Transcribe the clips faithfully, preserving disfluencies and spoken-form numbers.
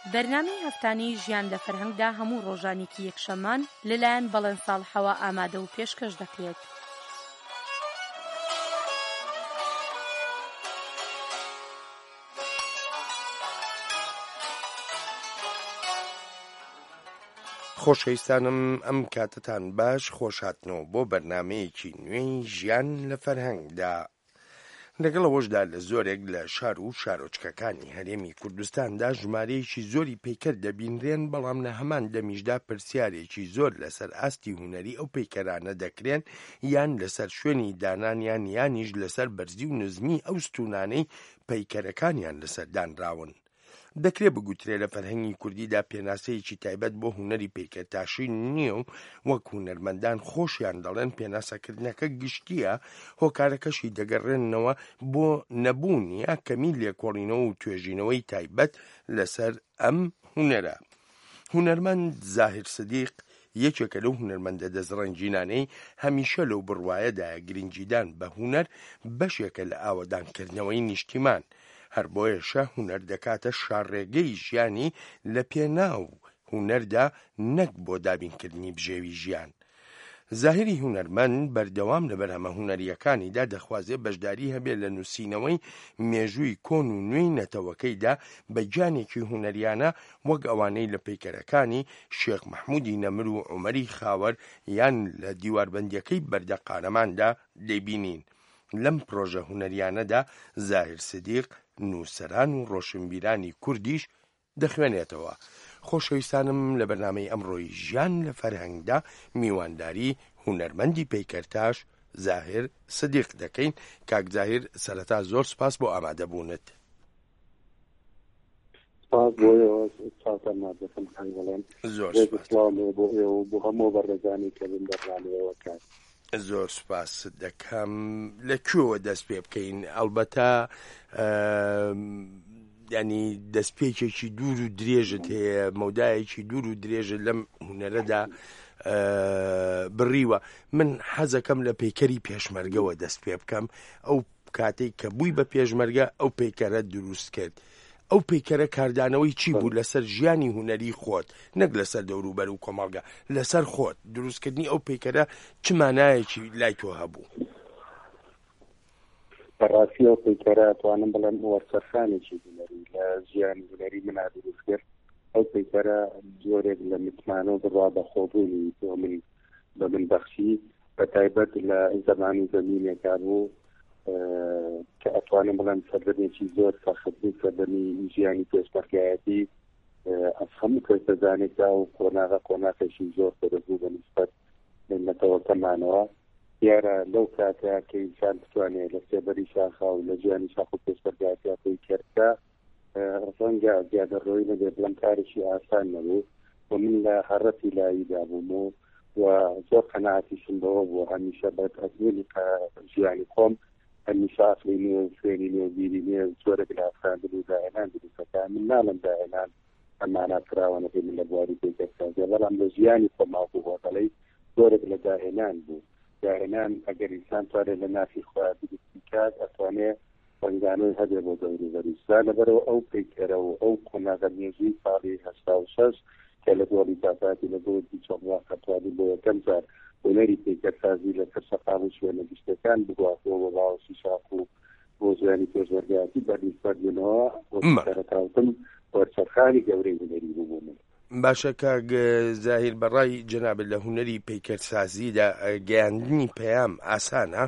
بەرنامەی هەفتانەی ژیان لە فەرهەنگدا هەموو ڕۆژانێکی یەکشەممان لەلایەن بەڵێن ساڵحەوە ئامادە و پێشکەش دەکرێت. خۆشەویستانم ئەم کاتتان باش خۆشهاتنەوە بۆ بەرنامەیەکی نوێی ژیان لە فەرهەنگدا. لەگەڵەوەشدا لە زۆرێک لە شار و شارۆچکەکانی هەرێمی کوردستاندا ژمارەیەکی زۆری پیکەر دەبینرێن، بەڵام لە هەمان دەمیشدا پرسیارێکی زۆر لەسەر ئاستی هونەری ئەو پیکەرانە دەکرێن، یان لەسەر شوێنی دانانیان یانیش لەسەر بەرزی و نزمی ئەو ستوونانەی پیکەرەکانیان لەسەر دانراون. دەکرێت بگوترێ لە فەرهەنگی کوردیدا پێناسەیەکی تایبەت بۆ هونەری پیکەرتاشی نییە و وەک هونەرمەندان خۆشیان دەڵێن پێناسەکردنەکە گشتیە، هۆکارەکەشی دەگەڕێنەوە بۆ نەبوونی یا کەمی لێکۆڵینەوە و توێژینەوەی تایبەت لەسەر ئەم هونەرە. هونەرمەند زاهیر سدیق یەکێکە لەو هونەرمەندە دەزڕەنجینانەی هەمیشە لەو بڕوایەدایە گرنگیدان بە هونەر بەشێکە لە ئاوەدانکردنەوەی نیشتیمان، هەر بۆیەشە هونەر دەکاتە شارڕێگەی ژیانی لە پێناو هونەردا، نەک بۆ دابینکردنی بژێوی ژیان. زاهیری هونەرمەند بەردەوام لە بەرهەمە هونەریەکانیدا دەخوازێ بەشداری هەبێت لە نووسینەوەی مێژووی کۆن و نوێی نەتەوەکەیدا بە گیانێکی هونەریانە، وەک ئەوانەی لە پیکەرەکانی شێخ مەحموودی نەمر و عومەری خاوەر یان لە دیواربەندیەکەی بەردە قارەماندا دەیبینین. لەم پرۆژە هونەریانەدا زاهیر سدیق نووسەران و ڕۆشنبیرانی کوردیش دەخوێنێتەوە. خۆشەویستانم لە بەرنامەی ئەمڕۆی ژیان لە فەرهەنگدا میوانداری هونەرمەندی پیکەرتاش زاهیر سدیق دەکەین. کاک زاهیر، سەرەتا زۆر سپاس بۆ ئامادەبوونت. سپاس بۆیەوە چاوتە مادەکەم هەنگڵێن زۆر بۆ ئێوە بۆ هەموو بەڕێزانی کە بن بەرنامەیەوە کات. زۆر سپاس دەکەم. لەکوێوە دەست پێ بکەین؟ ئەڵبەتە ینی دەستپێکێکی دوور و درێژت هەیە، مەودایەکی دوور و درێژت لەم هونەرەدا بڕیوە. من حەزەکەم لە پیکەری پێشمەرگەوە دەست پێ بکەم، ئەو کاتێک کە بووی بە پێشمەرگە ئەو پیکەرە دروست کرد. ئەو پیکەرە کاردانەوەی چی بوو لەسەر ژیانی هونەری خۆت، نەک لەسەر دەوروبەر و کۆمەڵگە، لەسەر خۆت دروستکردنی ئەو پیکەرە چ مانایەکی لای تۆ هەبوو؟ بەڕاستی ئەو پیکەرە توانم بڵێم وەرسەرخانێکی هونەری لە ژیانی هونەری منە دروست کرد. ئەو پیکەرە جۆرێک لە متمانە و بڕوا بەخۆبوونی بۆ من بە من بەخشی، بە تایبەت لە زەمان و زەمینێکا بوو کە ئەتوانم بڵێم سەردەمێکی زۆر سەختبوو، سەردەمی ژیانی پێشمەرگایەتی ئەس هەموو کەسەزانێکدا و کۆناغا کۆناغێکی زۆر بەرەبوو بە نسبەت نەتەوەکەمانەوە. دیارە لەو کاتە کە ئینسان بتوانێت لە سێبەری شاخا و لە ژیانی شاخ و پێشمەرگایەتیا پیکەرەکە ڕەنگە زیادەڕۆی نەبێت، بڵام کارێکی ئاسان نەبوو و من لە هەڕەتی لاییدا بووم و زۆر قەناعەتیشم بەوە بوو هەمیشە بە ئەزمێنی ژیانی خۆم هەمیشە ئەفڵی نوێ و خوێنی نوێ و بیری نوێ و زۆرێک لە ئەفراندن و داهێنان دروستەکە. من ناڵم داهێنان ئەمانە فراوانەکەی من لە بواری پیکەرسازی، بەڵام لە ژیانی خۆما بوو دەڵێ زۆرێک لە داهێنان بوو. داهێنان ئەگەر ئینسان توانێت لە نافی خۆیان دروستی کات ئەتوانێت ڕنگانەوەی هەبێ بۆ دەوروبەریسا. لەبەرەوە ئەو پیکەرە و ئەو کۆناغە مێژووی ساڵی هەشتا و شەش کە لە دۆڵی داپاتی لە دۆڵی چۆڵوا کەتوانی بۆ یەکەم جار هونەری پیکەرسازی لەسەر سەقام و شوێنە گشتەکان بگواتەوە بە باوەشی شاخ و بۆ ژیانی پێشمەرگایەتی بەریسپەردنەوە سەرەتاوتم وەرسەرخانی گەورەی هونەری بوو من. باشە کاک زاهیر، بەڕای جەنابەت لە هونەری پیکەرسازیدا گەیاندنی پەیام ئاسانە؟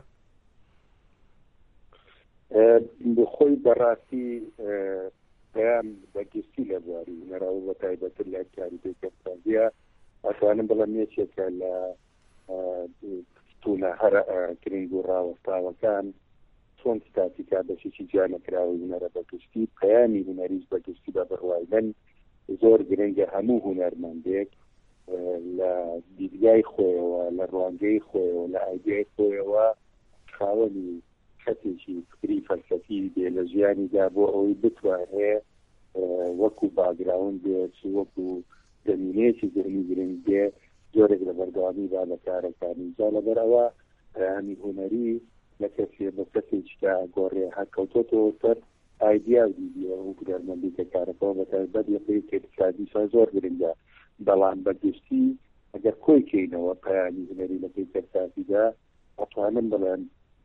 خۆی بەڕاستی پەیام بەگشتی لە بواری هونەراوە بە تایبەتر لە کاری پیکەرسازیە ئەتوانم بڵێم یەکێکە لە ستونە هەر گرنگ و ڕاوەستاوەکان چۆن ستاتیکا بەشێکی جیانەکراوی هونەرە بەگشتی، پەیامی هونەریش بەگشتی بە بڕوای من زۆر گرنگە هەموو هونەرمەندێک لە دیدگای خۆیەوە، لە ڕوانگەی خۆیەوە، لە ئایدیای خۆیەوە خاوەنی خەتێکی فکری فەلسەفی بێ لە ژیانیدا بۆ ئەوەی بتوانێت وەکو باگراون بێت، وەکو زەمینەیەکی ذهنی گرنگ بێ زۆرێک لە بەردەوامی با لە کارەکانی جا. لەبەرەوە پەیامی هونەری لە کەسێ بە کەسێکیدا گۆڕێ هەرکەوتۆتەوە سەر ئایدیا دیدیە و گەرمەندی کە کارەکەەوە بەتایبەت لەپێی اقتصادیشا زۆر گرنگە بەڵام بەگشتی ئەگەر کۆی کەینەوە پەیانی هونەری لەپێی کەرسازیدا ئەتوانم بڵێن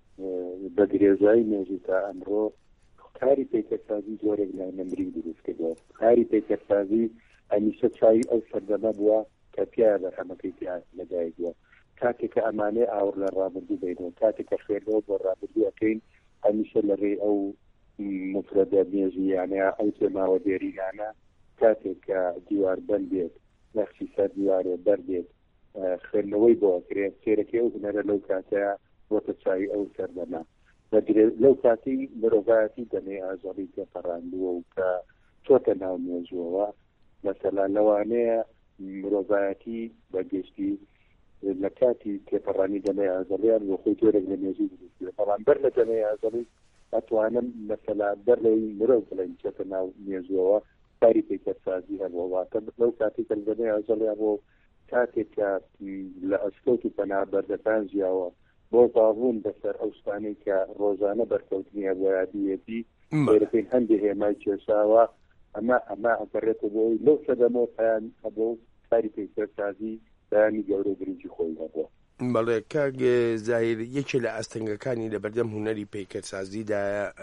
بە درێژایی مێژوو تا ئەمڕۆ کاری پێکەرسازی زۆرێک لای نەمرین دروست کردەوە. کاری پێکەرسازی هەمیشە چاوی ئەو سەردەمە بووە کە پیاە بەرهەمەکەی پیا لەدایک بووە. کاتێک کە ئەمانەی ئاور لە ڕابردوو بینەوە کاتێک کە خوێندەوە بۆ ڕابردوو ئەەکەین هەمیشە لە ڕێی ئەو مفرەدە مێژیانە ئەو تێماوە دێریانە کاتێک کە دیوار بەند بێت نەخشی سەر دیوارێ بەردێت خوێندنەوەی بۆ ئەکرێت سێرەکەی ئەو هونەرە لەو کاتەیە بۆتە چاوی ئەو سەردەمە لەو کاتی مرۆڤایەتی دەمێ ئاژەڵی تێپەڕاندووە و کە چۆتە ناو مێژووەوە مەسەلا لەوانەیە مرۆڤایەتی بەگشتی لە کاتی تێپەڕانی دەمێ ئاژەڵیان بۆ خۆی تۆرێک لە مێژوو دروست بەڵام بەر لە دەمێ ئاژەڵی ئەتوانم مەسەلا بەر لەوەی مرۆڤ بڵێن چێتە ناو مێژووەوە کاری پێکەرسازی هەبووەواتە لەو کاتی کە دەمێ ئاژەڵیان بۆ کاتێک کە لە ئەسکەوت و پەنابەردەکان ژیاوە بۆ باڵون بەسەر ئەو شتانەی کە ڕۆژانە بەرکەوتنیە بۆ یادیەتی لێرەکەین هەندێک هێمای کێشاوە ئەمە ئەمە ئەگەڕێتە بۆی لەو سەدەمەوە پەیان هەبوو کاری پێکەرسازی بەیانی گەورە گرنگی خۆی هەبووە. بەڵێ کاک زاهیر یەکێ لە ئەستەنگەکانی لە بەردەم هونەری پێکەرسازیدا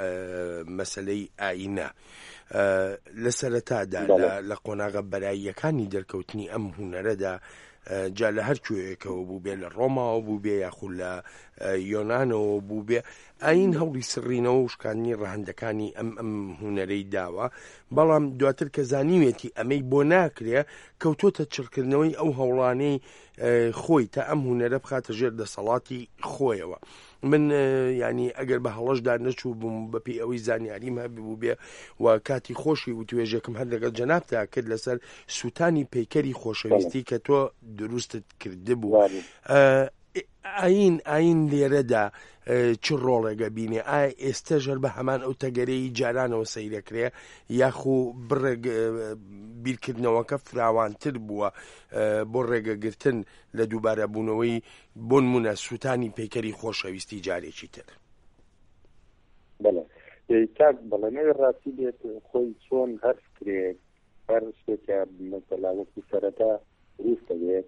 مەسەلەی ئاینە لە سەرەتادا لە قۆناغە بەراییەکانی دەرکەوتنی ئەم هونەرەدا جا لە هەر کوێیەکەوە بوو بێ لە ڕۆماوە بوو بێ یاخود لە یۆنانەوە بوو بێ ئاین هەوڵی سڕینەوە و شکاندنی ڕەهەندەکانی ئەم ئەم هونەرەی داوە بەڵام دواتر کە زانیوێتی ئەمەی بۆ ناکرێ کەوتۆتە چڕکردنەوەی ئەو هەوڵانەی خۆی تا ئەم هونەرە بخاتە ژێر دەسەڵاتی خۆیەوە. من ینی ئەگەر بە هەڵەشدا نەچوو بووم بەپێی ئەوەی زانیاریم هەبوو بێ و کاتی خۆشی و توێژێکم هەر لەگەڵ جەنابتا کرد لەسەر سووتانی پەیکەری خۆشەویستی کە تۆ دروستت کردبوو. ئاین ئاین لێرەدا چ ڕۆڵێگە بینێ ئایا ئێستا ژەر بە هەمان ئەو تەگەرەی جارانەوە سەیرەکرێ یاخو بڕێک بیرکردنەوەکە فراوانتر بووە بۆ ڕێگەگرتن لە دووبارە بوونەوەی بۆ نمونە سووتانی پەیکەری خۆشەویستی جارێکی تر؟ بەڵێ کاک بەڵێنەوەی ڕاستی بێت خۆی چۆن هەر فکرێک هەر شتێکە مەسەلا وەکو سەرەتا دروستە بێت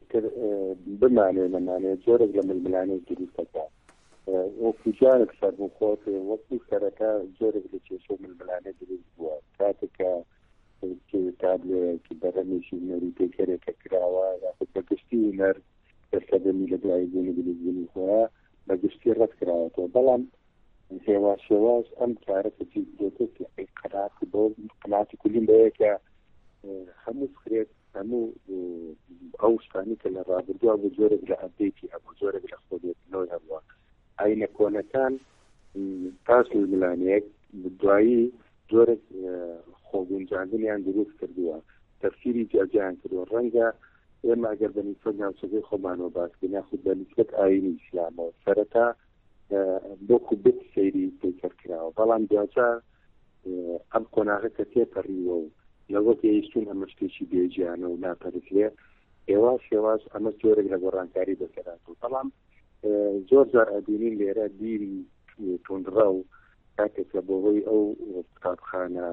بمانێ نەمانێ جۆرێک لە ململانەی دروستەکە وەکو جارێک سەر بوو خۆت وەکو سەرەتا جۆرێک لە کێشە و ململانە دروست بووە کاتێکە تابلۆیەکی بەرەمێکی هونەری پێکەرێکە کراوە یاخود بەگشتی هونەر دەستەدەمی لە دوای بوونی دروستبوونی خۆیان بەگشتی ڕەت کراوەتەوە بەڵام هێواش هێواش ئەم کارەکە دێتێت قەناعات بۆ قەناعاتی کولین بەیەکە هەموو فکرێت هەموو ئەو شتانی کە لە ڕابردووە بۆ جۆرێک لە ئەپدەیتی هەبوو جۆرێک لە خۆدێتنەوەی هەبووە ئاینە کۆنەکان پاش ململانەیەک دوایی جۆرێک خۆگونجاندنیان دروست کردووە تەفسیری جیاجیان کردووە ڕەنگە ئێمە ئەگەر بە نیسبەت ناوچەکەی خۆمانەوە باسکەین یاخود بە نیسبەت ئاینی ئیسلامەوە سەرەتا بۆکو بت سەیری پێکەر کراوە بەڵام دوجار ئەم قۆناغە کە تێپەڕیوە و لەوە پێویستون ئەمە شتێکی بێجیانە و ناپەرکرێ ئێواش هێواش ئەمە جۆرێک لە گۆڕانکاری بەکەراتەوە بەڵام زۆر جار ئەبینین لێرە بیری توندڕە و کاتێکە بۆهۆی ئەو قوتابخانە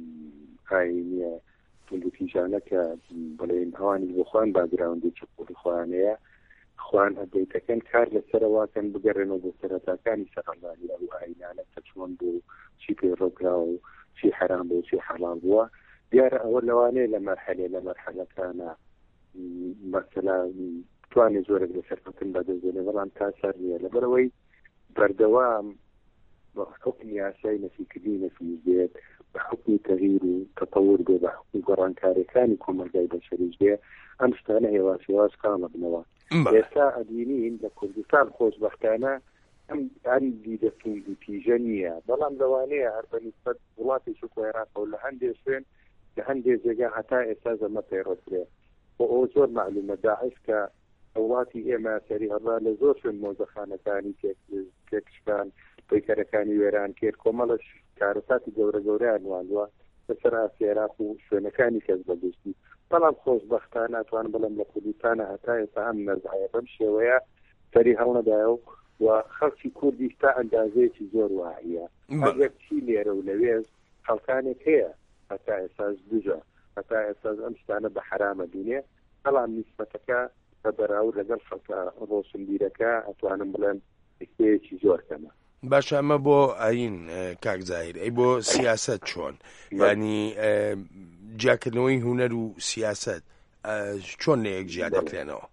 ئاینیە توندوتیژانە کە بڵێن ئەوانی بۆ خوان باگراوندێکی قوڵی خوانەیە خوان ئەدەیتەکەن کار لەسەرەوەکەن بگەڕێنەوە بۆ سەرەتاکانی سەرەندانی ئەو ئاینانە کە چۆن بوو چی پێڕۆکراوە و چی حرام بوو چی حەڵال بووە دیارە ئەوە لەوانەیە لە مەرحەلێ لە مەرحەلەکانە مەسەلا توانێت زۆرێک لەسەرکەوتن بەدەستێنێ بەڵام تا سەر نییە لەبەرەوەی بەردەوام بە حکمی یاسای نەفیکردنی نەفیز بێت بە حکمی تەغییر و تەتەور بێ بە حکمی گۆڕانکاریەکانی کۆمەلگای بەشەریش بێ ئەم شتانە هێواش هێواش کامە بنەوە ئێستا ئەبینین لە کوردستان خۆشبەختانە ئەم ئەندی دەتوندوتیژە نییە بەڵام لەوانەیە هەر بەنسبەت وڵاتێکی خۆێراقەوە لە هەندێک شوێن لە هەندێک جێگا هەتا ئێستا زەمە پەیڕەترێ بۆ ئەوە زۆر معلومە داعش کە وڵاتی ئێمە سەری هەڵا لە زۆر شوێن مۆزەخانەکانی تێکشکان پەیکەرەکانی وێران کرد کۆمەڵش کارەساتی گەورە گەورەیان واندووە بەسەر ئاسیا عێراق و شوێنەکانی کەس بەگشتی بەڵام خۆشبەختانە ناتوان بڵێم لە کوردستانە هەتا ئێستا ئەم نەزعەیە بەم شێوەیە سەری هەڵنەدایە و و خەڵکی کوردی تا ئەندازەیەکی زۆر وایە ئەگەر چی لێرە و لەوێز خەڵکانێک هەیە هەتا ئێساس دوژە هەتا ئێساس ئەم شتانە بە حرامە بینێ بەڵام نیسبەتەکە بە بەراورد لەگەڵ خەڵکە ڕۆشنبیرەکە ئەتوانم بڵێن شتێکی زۆر کەمە. باش ئەمە بۆ ئاین کاک زاهیر ئەی بۆ سیاست چۆن ینی جیاکردنەوەی هونەر و سیاست چۆن لە یەک جیا دەکرێنەوە؟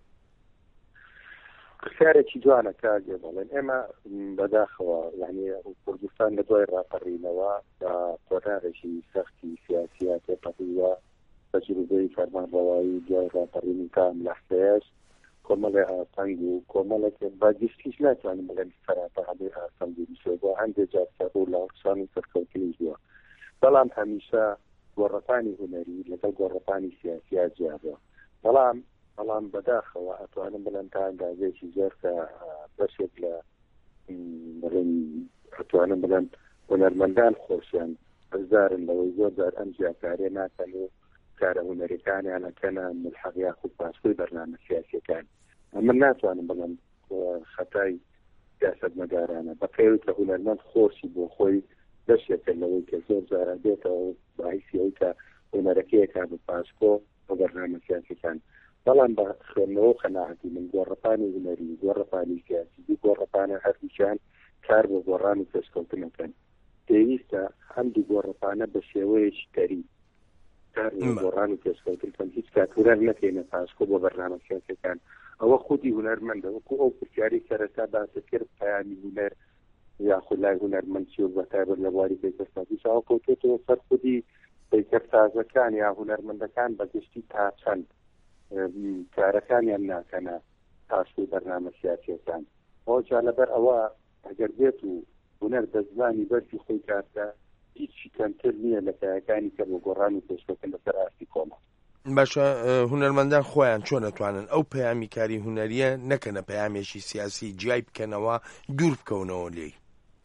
پرسیارێکی جوانە کاگێ بڵێن ئێمە بەداخەوە یعنی کوردستان لە دوای ڕاپەڕینەوە بە قۆناغێکی سەختی سیاسیاتێ پەڕیوە تەجروبەی فەرمانڕەوایی دوای ڕاپەڕینی کام لەحسەیەش کۆمەڵی ئاسانگ و کۆمەڵێک باگشتیش ناتوانم بڵێن فەراتە هەبێ ئاسانگی بشێ بۆ هەندێک جار سەرڕوو لە هەڵسان و سەرکەوتنیش بووە بەڵام هەمیشە گۆڕەپانی هونەری لەگەڵ گۆڕەپانی سیاسیا جیابووە بەڵام بەڵام بەداخەوە ئەتوانم بڵێن تا ئەندازێکی زۆر کە بەشێک لە بڵێن ئەتوانم بڵێن هونەرمەندان خۆشیان بەزارن لەوەی زۆر جار ئەم جیاکارێ ناکەن و کارە هونەریەکانیان ئەکەنە ملحەقیا خوب پاسپۆی بەرنامە سیاسیەکان من ناتوانم بڵێم خەتای سیاسەتمەدارانە بەقەیەوەی کە هونەرمەند خۆشی بۆ خۆی بەشێکە لەوەی کە زۆر جارە دێتەوە باعیسی ئەوەی کە هونەرەکەیەکە بە پاسپۆ بۆ بەرنامە سیاسیەکان بەڵام بە خوێندنەوە قەناعەتی من گۆڕەپانی هونەری گۆڕەپانی سیاسی گۆڕەپانە هەردووچیان کار بۆ گۆڕان و پێشکەوتنەکەن پێویستە هەم دوو گۆڕەپانە بە شێوەیەکی تەری کار بۆ گۆڕان و پێشکەوتن هیچ کات هونەر نەکەینە پاسپۆ بۆ بەرنامە سیاسیەکان ئەوە خودی هونەرمەندە وەکو ئەو پرسیاری سەرەتا باسی کرد پەیامی هونەر یاخود لای هونەرمەند چی و بەتایبەت لە بواری پێکەسەتی ئەو کەوتێتەوە سەر خودی پەیکەر تازەکان یا هونەرمەندەکان بەگشتی تا چەند کارەکانیان ناکەنە پاسپۆی بەرنامە سیاسیەکان ئەوە جا لەبەر ئەوە ئەگەر بێت و هونەر بە زمانی بەرزی خۆی کاتە هیچی کەمتر نییە لە کایەکانی کە بۆ گۆڕان و پێشکەوتن لەسەر ئاستی کۆمەڵ. باشە هونەرمەندان خۆیان چۆن دەتوانن ئەو پەیامی کاری هونەریە نەکەنە پەیامێکی سیاسی جیای بکەنەوە دوور بکەونەوە لێی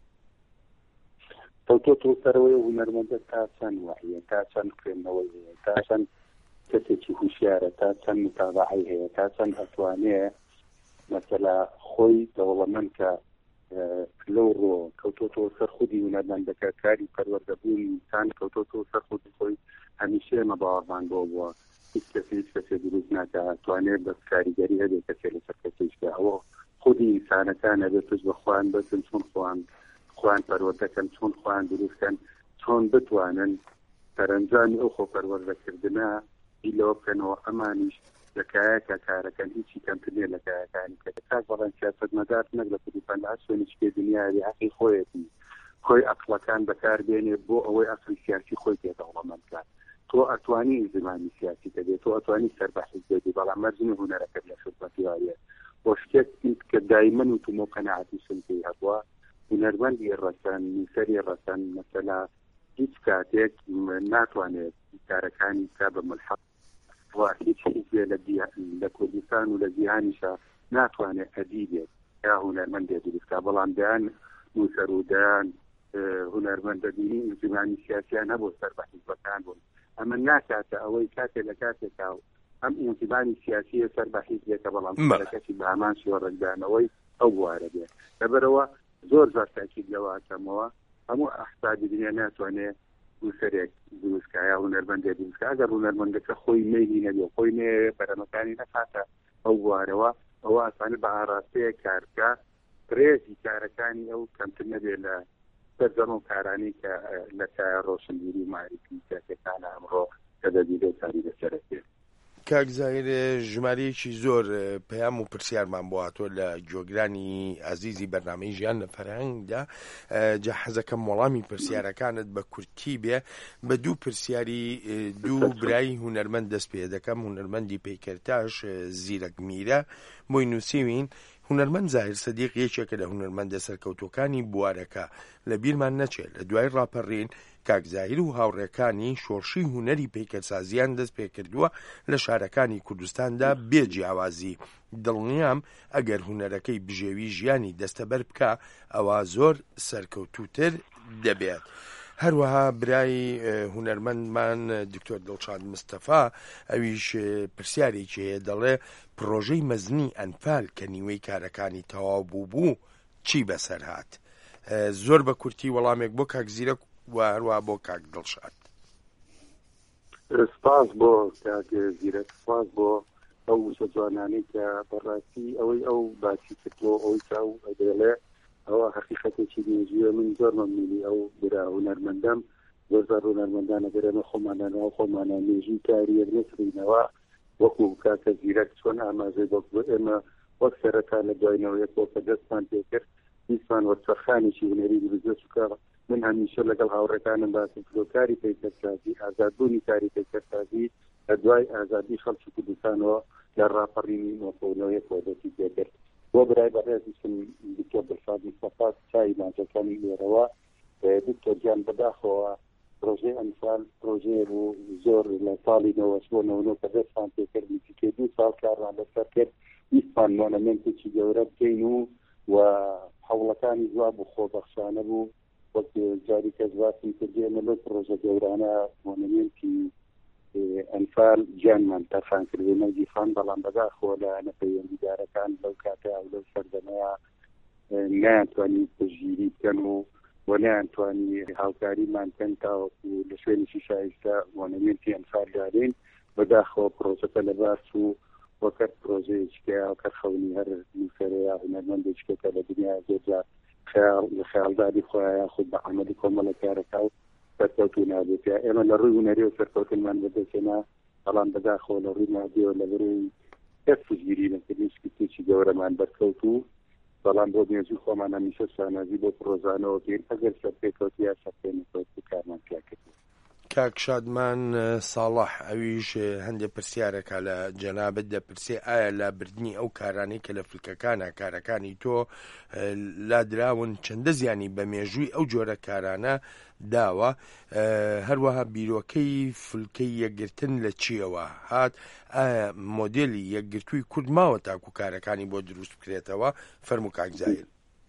تۆ سەرەوەی هونەرمەندە تا چەند وحیە تا چەند خوێندنەوەی هەیە تا چەند کەسێکی هوشیارە تا چەند متابعەی هەیە تا چەند ئەتوانێ مەسەلا خۆی دەوڵەمەند کە لەو ڕۆ کەوتۆتەوە سەر خودی هونەرمەندەکە کاری پەروەردەبوونی تان کەوتۆتەوە سەر خودی خۆی هەمیشە ئێمە باوەڕمان بۆ بووە هیچ کەسێ هیچ کەسێ دروست ناکە توانێت بە کاریگەری هەبێت کەسێ لەسەر کەسێکدا ئەوە خودی ئینسانەکانە بێت پشت بە خوان بەسن چۆن خوان خوان پەروەردەکەن چۆن خوان دروستکەن چۆن بتوانن سەرنجامی ئەو خۆ پەروەردەکردنە بیلەوە بکەنەوە ئەمانیش لەکایەکە کارەکەن هیچی کەمتر نیە لە کایەکانی کە کاک بەڵێن سیاسەتمەدار نەک لە کوردستان لە هەر شوێنێکی دنیای حەقی خۆیەتی خۆی عەقڵەکان بەکاربێنێ بۆ ئەوەی ئەقڵی سیاسی خۆی پێدەوڵەمەند بکات تۆ ئەتوانی زمانی سیاسی دەبێت تۆ ئەتوانی سەربەحث بێتی بەڵام مەرجمی هونەرەکەت لە خزمەتی وایە بۆ شتێک کە دایمەن و تومۆ قەناعەتی سنتی هەبووە هونەرمەندی ڕەسەن نووسەری ڕەسەن مەسەلا هیچ کاتێک ناتوانێت کارەکانی کا بە ملحەق هیچ حیزبێ لە کوردستان و لە جیهانیشە ناتوانێت ئەدی بێت یا هونەرمەندێ دروستکە بەڵام دەیان نووسەر و دەیان هونەرمەندە بینی زمانی سیاسیان هەبوو سەر بە حیزبەکان بوون ئەمە ناکاتە ئەوەی کاتێک لە کاتێکا ئەم ئینتیبانی سیاسیە سەر بە حیزبێکە بەڵام کەسی بە هەمان شێوەڕێکدانەوەی ئەو بوارە بێت لەبەرەوە زۆر زۆر تاکید لەوە ئەکەمەوە هەموو ئەحسابی دنیا ناتوانێت نووسەرێک دروستکە یا هونەرمەندێ دروستکە ئەگەر هونەرمەندەکە خۆی مەیلی نەبێ خۆی نێ بەرەمەکانی نەکاتە ئەو بوارەوە ئەوە ئاسانە بە ئاراستەیە کارکە پرێزی کارەکانی ئەو کەمتر نەبێ لە سەرجەم و کارانی کە لە کایە ڕۆشنبیری و معرفی سیاسیەکانە ئەمڕۆ کە دەبیرێت کاری بەسەرەکێت. کاک زاهیر ژمارەیەکی زۆر پەیام و پرسیارمان بۆ هاتووە لە جۆگرانی عەزیزی بەرنامەی ژیان لە فەرهەنگدا جا حەزەکەم وەڵامی پرسیارەکانت بە کورتی بێ بە دوو پرسیاری دوو برای هونەرمەند دەست پێ دەکەم هونەرمەندی پەیکەرتاش زیرەک میرە بۆی نووسیوین هونەرمەند زاهیر سەدیق یەکێکە لە هونەرمەندە سەرکەوتوەکانی بوارەکە لە بیرمان نەچێت لە دوای ڕاپەڕین کاک زاهیر و هاوڕێکانی شۆڕشی هونەری پەیکەرسازیان دەست پێکردووە لە شارەکانی کوردستاندا بێ جیاوازی دڵنیام ئەگەر هونەرەکەی بژێوی ژیانی دەستەبەر بکە ئەوە زۆر سەرکەوتووتر دەبێت. هەروەها برای هونەرمەندمان دکتۆر دڵشاد مستەفا ئەویش پرسیارێکی هەیە، دەڵێ پرۆژەی مەزنی ئەنفال کە نیوەی کارەکانی تەواو بوو بوو چی بەسەر هات؟ زۆر بە کورتی وەڵامێک بۆ کاک زیرەک و هەروە بۆ کاک دڵشاد. سپاس بۆ کاک زیرەک، سپاس بۆ ئەو وشە جوانانەی کە بەڕاستی ئەوەی ئەو باسی کردۆ ئەوی چاو ئەدێڵێ ئەوە حقیقەتێکی نێژیوە. من زۆر مەمنونی ئەو برا هونەرمەندەم، زۆر زار هونەرمەندان ئەگەرێمە خۆمانەوە خۆمانە نێژی کاری نەکڕینەوە وەکو کاکە زیرەک چۆن ئاماژەی بۆ ئێمە وەک سەرەتا لە دوایەوەیەک بۆ کە دەستمان پێکرد ویسمان وەرچەرخانێکی هونەری دروست چووکە. من هەمیشە لەگەڵ هاوڕێکانم باسی کاری پەیکەرسازی، ئازادبوونی کاری پەیکەرسازی لە دوای ئازادی خەڵکی کوردستانەوە لە ڕاپەڕینی نۆپۆلەوەیەک وەدەتی پێکرد. بۆ برای بەڕێزیشم دکتۆر دڵشاد مستەفا چای ماجەکانی لێرەوە دکتۆر گیان بەداخەوە پرۆژەی ئەنفال پرۆژەیە بوو زۆر لە ساڵی نەوەش بۆ نەوەنۆ کە دەستمان پێکرد نزیکەی دوو ساڵ کارمان لەسەر کرد. ویستمان مۆنەمنتێکی گەورە بکەین و و هەوڵەکانی جواب و خۆبەخشانە بوو. وەک جاری کە زواسم کردێمە لەو پرۆژە گەورانە مۆنەمنتی ئەنفال گیانمان تەرخان کردێ نەوجیخان، بەڵام بەداخۆ لە نەپەیوەندیدارەکان لەو کاتە و لەو سەردەمەیە نایانتوانی پشگیری بکەن و و نایانتوانی هاوکاریمان کەن تاوەکو لە شوێنێکی شایستە مۆنەمنتی ئەنفال دارین. بەداخۆ پرۆژەکە لەباس و وەکەت پرۆژەیەکە وەکەت خەونی هەر نووسەرەیە هونەرمەندێکێکە لە دنیا زۆرجار لە خەیاڵداری خۆیان یاخود بە عەمەلی کۆمەڵە کارەکە و سەرکەوتوو نابێت. ئێمە لە ڕووی هونەری و سەرکەوتنمان بەدەستێنا، بەڵام بەداخۆ لە ڕووی مادیەوە لە بەروی هێچ پشگیری نەکردنی شتێکی گەورەمان بەرکەوت و بەڵام بۆ نێژی خۆمان هەمیشە شانازی بۆ پرۆژانەوە بین ئەگەر سەرپێکەوت یا سەرپێنەکەوت کارمان پێ کرد. کاک شادمان ساڵح ئەویش هەندێک پرسیارێکە لە جەنابەت دەپرسێ ئایا لا بردننی ئەو کارانەی کە لە فلکەکانە کارەکانی تۆ لادراون چەندە زیانی بە مێژووی ئەو جۆرە کارانە داوە، هەروەها بیرۆکەی فلکەی یەکگرتن لە چیەوە هات، ئایا مۆدێلی یەکگرتووی کورد ماوە تاکو کارەکانی بۆ دروست بکرێتەوە؟ فەرموو کاک زاهیر.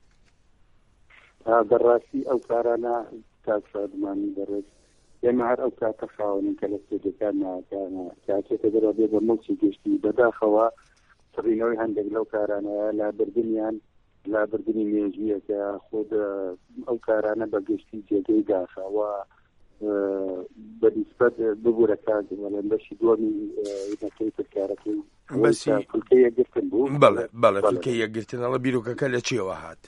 بەڕاستی ئەو کارانە کاک شادمانی بەڕێز ئێمە هەر ئەو کاتە خاوەنین کە لە سێدەکان ناکانە کاتێکە دەرەوە بێ بە مەڵکی گەشتی بەداخەوە سڕینەوەی هەندێک لەو کارانەیە لابردنیان لابردنی مێژویەکە خۆ ئەو کارانە بە گەشتی جێگەی داخەوە بەنسبەت ببوورە کارگەڵێن بەشی دووەمی نەکەی پرکارەکەی فولکەی یەکگرتن بوو. بەڵێ بەڵێ فولکەی یەکگرتنەوە بیرۆکەکە لە چیەوە هات؟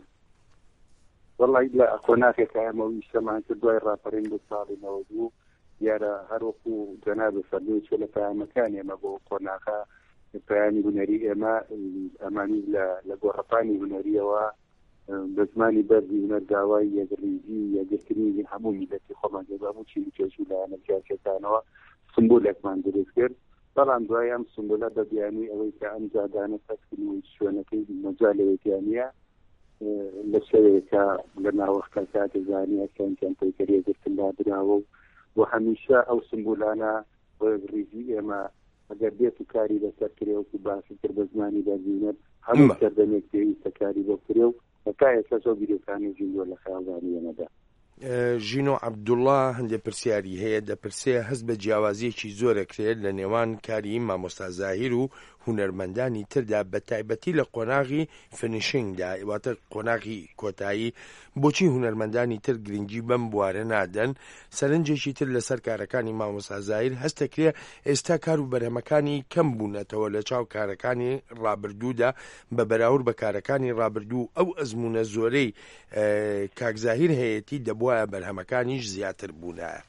والله لا قۆناغێکە ئەمە ویشتەمان کرد دوای ڕاپەڕین بۆ ساڵی نەوە بوو یارە هەروەکو جەناب فەرمووی چێ لە پەیامەکانی ئێمە بۆ قۆناغا پەیامی هونەری ئێمە ئەمانی لە گۆڕەپانی هونەریەوە بە زمانی بەردی هونەر داوای یەکڕیزی یەکگرتنی هەموو میلەتی خۆمان جێبابوو چی کێشی لایەنە سیاسەتانەوە سمبولێکمان دروست کرد. بەڵام دوای ئەم سمبولە بە بیانی ئەوەی کە ئەم جادانە فەسکردنەوەی شوێنەکەی مەجالەوەیتیانە لە شەوێکە لە ناوەختە کاتێک زانی هەستێن پەیکەریەگرتن دادراوە و هەمیشە ئەو سمبولانە ڕێزی ئێمە ئەگەر بێت و کاری بەسەر کرێوەکو باسی کرد بە زمانی بەزیونەت هەموو سەردەمێک پێویستە کاری بۆ کرێ و بەکایەکە زۆ بیرۆکانی ژینۆ لە خەیاڵدانی ئێمەدا. ژینۆ عەبدوڵڵا هەندێک پرسیاری هەیە، دەپرسێ هەست بە جیاوازیەکی زۆرە کرێت لە نێوان کاری مامۆستا زاهیر و هونەرمەندانی تردا بە تایبەتی لە قۆناغی فنیشینگدا واتە قۆناغی کۆتایی. بۆچی هونەرمەندانی تر گرنگی بەم بوارە نادەن؟ سەرنجێکی تر لەسەر کارەکانی مامۆستا زاهیر هەستەکرێ ئێستا کار و بەرهەمەکانی کەم بوونەتەوە لە چاو کارەکانی ڕابردوودا بە بەراورد بە کارەکانی ڕابردوو. ئەو ئەزمونە زۆرەی کاک زاهیر هەیەی دەبوایە بەرهەمەکانیش زیاتر بوونایە.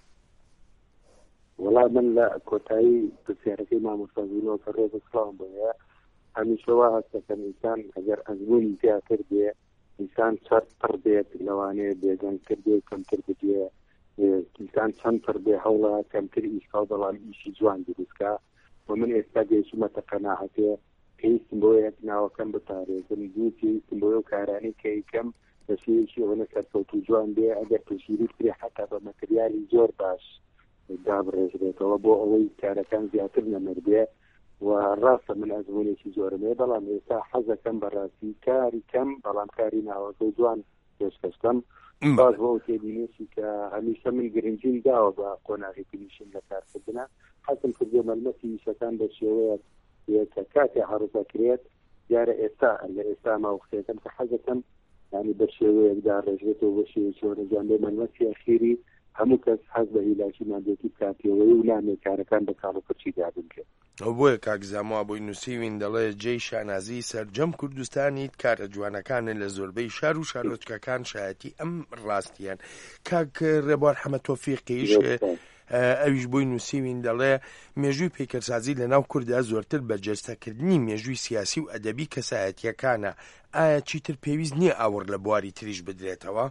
وەڵام من لە کۆتایی پرسیارەکەی مامۆستازینەوە کە ڕێز سڵام بۆیە هەمیشەوە هەستەکەن ئینسان ئەگەر ئەزموونی زیاتر بێ ئینسان چەند پڕ بێت لەوانەیە بێجەنگتر بێ کەمتر بدێ ئینسان چەند پڕ بێ هەوڵە کەمتر ئیشکا و بەڵام ئیشی جوان دروستکە و من ئێستا گەیشتمەتە قەناعەتێ پێویستم بۆ یەک ناوەکەم بپارێزم دوو پێویستم بۆ ئەو کارانەی کە یەکەم بە شێوەیەکی ئەوەنە سەرکەوتوو جوان بێ ئەگەر پشگیری بکرێ حتا بە مەتریالی زۆر باش دابڕێژرێتەوە بۆ ئەوەی کارەکان زیاتر نەمەر بێ و ڕاستە من ئەزمونێکی زۆرم هەیە بەڵام ئێستا حەزەکەم بەڕاستی کاری کەم بەڵام کاری ناوەکە جوان پێشکەشکەم باز بۆ تێبینێکی کە هەمیشە من گرنگیم داوە بە قۆناغی پێنیشن لە کارکردنە حەزم کردو مەلمەسی ویشەکان بە شێوەیە کە کاتێ هەڕوزەکرێت دیارە ئێستا لە ئێستا ماوەختەکەم کە حەزەکەم ینی بە شێوەیەکدا ڕێژێتەوە بە شێوەی چۆرەجان بێ مەلمەسی ئەخیری هەموو کەس حەز بە هیلاشی مادێتی کاتێوەی و نامێ کارەکان بە کاڵ و پرچی دابن کرد ئەو بۆیە کاکزاموا بۆی نووسیوین دەڵێ جێی شانازی سەرجەم کوردستانیت کارە جوانەکانە لە زۆربەی شار و شارۆچکەکان شایەتی ئەم ڕاستیان کاک ڕێبوار حەمەد تۆفیقیش ئەویش بۆی نووسیوین دەڵێ مێژووی پێکەرسازی لە ناو کووردا زۆرتر بە جەستەکردنی مێژووی سیاسی و ئەدەبی کەسایەتیەکانە ئایا چیتر پێویست نییە ئاور لە بواری تریش بدرێتەوە؟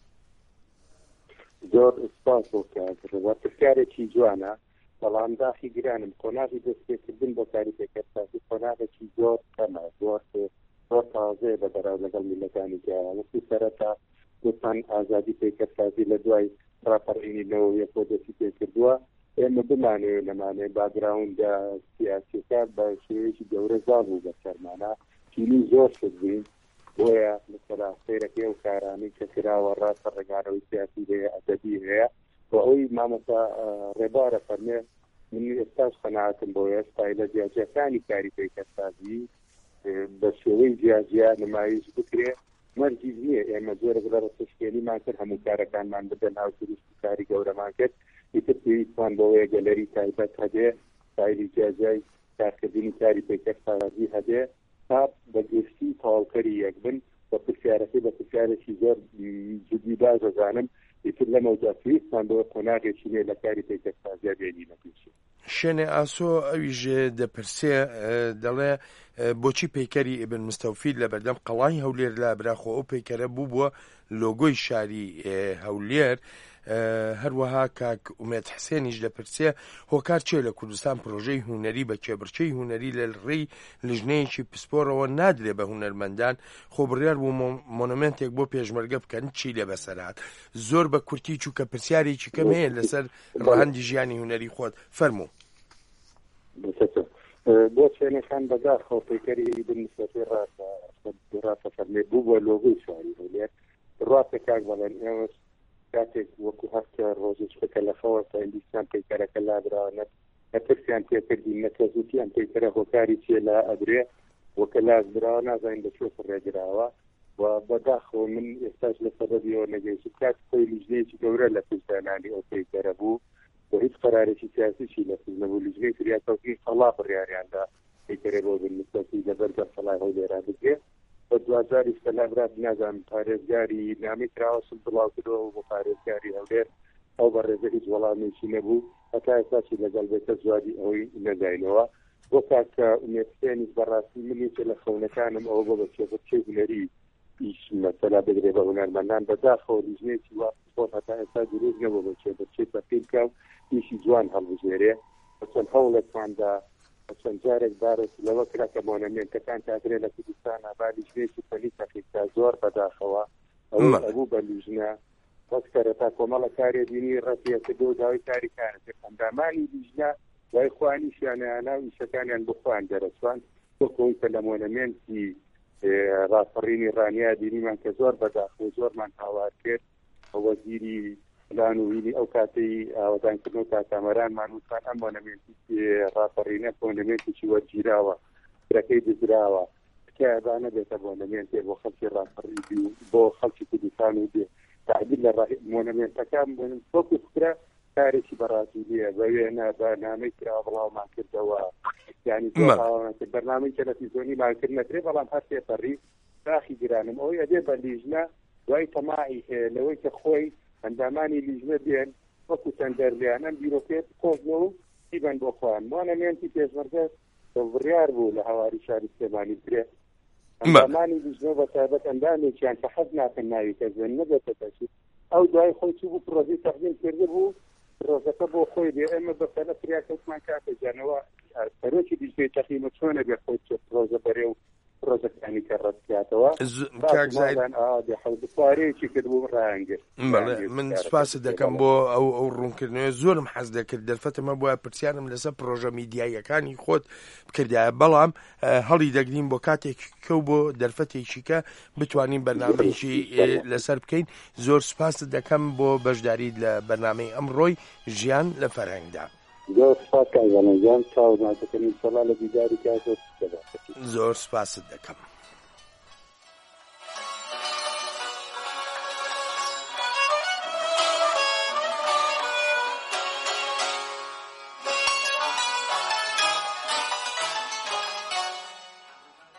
زۆر سپاس بۆ کاکڕێبوار پرسیارێکی جوانە بەڵام داخی گرانم قۆناغی دەستپێکردن بۆ کاری پێکەرسازی قۆناغێکی زۆر کەمە زۆر زۆر تازەیە بە بەراو لەگەڵ میلەتانی جیهان وەکو سەرەتا گوتمان ئازادی پێکەرسازی لە دوای ڕاپەڕینینەوە یەکۆ دەستی پێکردووە ئێمە بمانەوە لەمانێ باگراوندا سیاسیەکە بە شێوەیەکی گەورە زاڵ بوو بە سەرمانە چینی زۆر شدبووین بۆیە مثلا سیرەکەی و کارانی کە کراوە ڕاستە ڕێگانەوەی سیاسی هەیە ئەدەبی هەیە بۆ ئەوی مامەسا ڕێبارە فەرمێ من ئێستاش قەناعەتم بۆ ئێستا لە جیاجیەکانی کاری پێکەرسازی بە شێوەی جیاجیا نمایش بکرێ مەرجی نییە ئێمە زۆرێک لە ڕستشکێنیمان کرد هەموو کارەکانمان بدەن ناو دروستی کاری گەورەمان کرد ئیتر پێویستمان بۆەیە گەلەری تایبەت هەبێ سایلی جیاجای کارکردنی کاری پێکەرسازی هەبێ تا بەگشتی تەواوکەری یەک بن بە پرسیارەکەی بە پرسیارێکی زۆر جدی بازەزانم ئیتر لەمەوجا پێویستمان بۆ قۆناغێکی لێ لە کاری پێکەرسازیە بێنینە پێشی شوێنێ ئاسۆ ئەویش دەپرسێ دەڵێ بۆچی پەیکەری ئیبن مستەوفید لە بەردەم قەڵای هەولێر لا براخۆ ئەو پەیکەرە بوو بووە لۆگۆی شاری هەولێر هەروەها کاک ئومێد حسێنیش دەپرسێ هۆکار چێ لە کوردستان پرۆژەی هونەری بە کێبرچەی هونەری لە ڕێی لژنەیەکی پسپۆرەوە نادرێ بە هونەرمەندان خۆ بڕیار بوو مۆنومنتێک بۆ پێشمەرگە بکەن چی لێ بەسەرات زۆر بە کورتی چووکە پرسیارێکی کەم هەیە لەسەر ڕەهەندی ژیانی هونەری خۆت فەرموو بۆ چێنەکان بەدار خۆ پەیکەری ئیبن مستەوفی ڕاستە فەرمێ بوو بۆ لۆگۆی شاری هەولێر ڕاستە کاک بەڵێن ئێوەش کاتێک وەکو هەفتە ڕۆژێکەکە لە خەوە تا ئیندیستان پەیکەرەکە لادراوە نەترسیان پێکردی نەتەزوتیان پەیکەرە هۆکاری چیە لا ئەدرێ وەکە لازراوە نازانین بە چۆ ڕێگراوە و بەداخۆ من ئێستاش لە سەبەبیەوە نەگەیشت کات خۆی لیژنەیەکی گەورە لە کوردستانی ئەو پەیکەرە بوو بۆ هیچ قەرارێکی سیاسیشی لە نەبوو لیژنەی فریاتەوەی خەڵا بڕیاریاندا پەیکەرە بۆ بن مستەوفی لەبەر سەڵای هەولێرا بگرێت بە دوازاری سەلابرات نازانم پارێزگاری نامی کراوەسم بڵاوکردەوە بۆ پارێزگاری هەولێر ئەو بە ڕێزە هیچ وەڵامێکی نەبوو هەتا ئێستاچی لەگەڵ بێتە زوادی ئەوەی نەداینەوە بۆ کاکە ئومێدحسێنیش بەڕاستی منێکە لە خەونەکانم ئەوە بۆ بە کێبرچەی هونەری ئیش مەسەلا بگرێ بە هونەرمەندان بەداخەوە لیژنەیەکی واسپۆرت هەتا ئێستا دروست نەبوو بە کێبرچەی بەپێ بکە و ئیشی جوان هەڵبژێرێ بەچەند هەوڵێکماندا چەند جارێک بارێک لەوە کرا کە مۆنەمێنتەکان تادرێ لە کوردستانە با لیژنەیەکی پەلی تەقیقتا زۆر بەداخەوە ئەوە ئەبوو بە لیژنە بەسکەرە تا کۆمەڵە کارێ دینی ڕەتیەکردۆ و داوای کاریکانە ئەندامانی لیژنە وای خوانیشیانیانە و ئیشەکانیان بخوان دەرەچوان بۆ کۆی کە لە مۆنەمێنتی ڕاپەڕینی ڕانیا دینیمان کە زۆر بەداخۆ زۆرمان هاوار کرد وەزیری پلان و وینی ئەو کاتەی ئاوەدانکردن و کاتامەرانمان وتان ئەم مۆنەمێنتی ڕاپەڕینە مۆنەمێنتێکی وەرگیراوە فرەکەی دزراوە تکایەبانە بێتە مۆنەمێنتێ بۆ خەڵکی ڕاپەڕیدی و بۆ خەڵکی کوردستان و بێ تعدیل لە مۆنەمێنتەکان فۆکس کرا کارێکی بەڕازیلیە بە وێنە بەنامەی کرا بڵاومان کردەوە یعنی بەرنامەی تەلەڤیزۆنی ماکرد نەکرێ بەڵام هەر تێپەڕی داخی گرانم ئەوەی ئەدێ بە لیژنە دوای تەماعی هەیە لەوەی کە خۆی ئەندامانی لیژنە دێن وەکو تەندەرلیانە بیرۆکێت کۆزنەوە و دیبەن بۆ خۆیان مۆنەمێنتی پێشمەرگە بڕیار بوو لە هەواری شاری سلێمانی درێت ئەندامانی لیژنە بە تایبەت ئەندامێکیان کە حەز ناکەن ناوی کەزێن نەبێتە تەشید ئەو دوای خۆی چوو بوو پرۆژەی تەقدیم کرده بوو پرۆژەکە بۆ خۆی دێ ئێمە بەسەرە فریاکەوتمان کاتێجانەوە سەرۆکی لیژنەی تەقیمە چۆنە بێ خۆی پرۆژە بەرێ و پرۆژەکانی کە ڕەتکاتەوە حوتوارەیەکی کردبوو ڕاهەنگرت. من سپاس دەکەم بۆ ئەو ئەو ڕوونکردنەوە زۆرم حەز دەکرد دەرفەتەمە بۆە پرسیارم لەسەر پرۆژە میدیایەکانی خۆت بکردایە بەڵام هەڵی دەگرین بۆ کاتێکی کەو بۆ دەرفەتێکی کە بتوانین بەرنامەیەکی لەسەر بکەین. زۆر سپاس دەکەم بۆ بەشداریت لە بەرنامەی ئەمڕۆی ژیان لە فەرهەنگدا. زۆر سپاس کاکەجان چاو ناتەکەنی سەڵا لە دیداری کات زۆر سپاست دەکەم.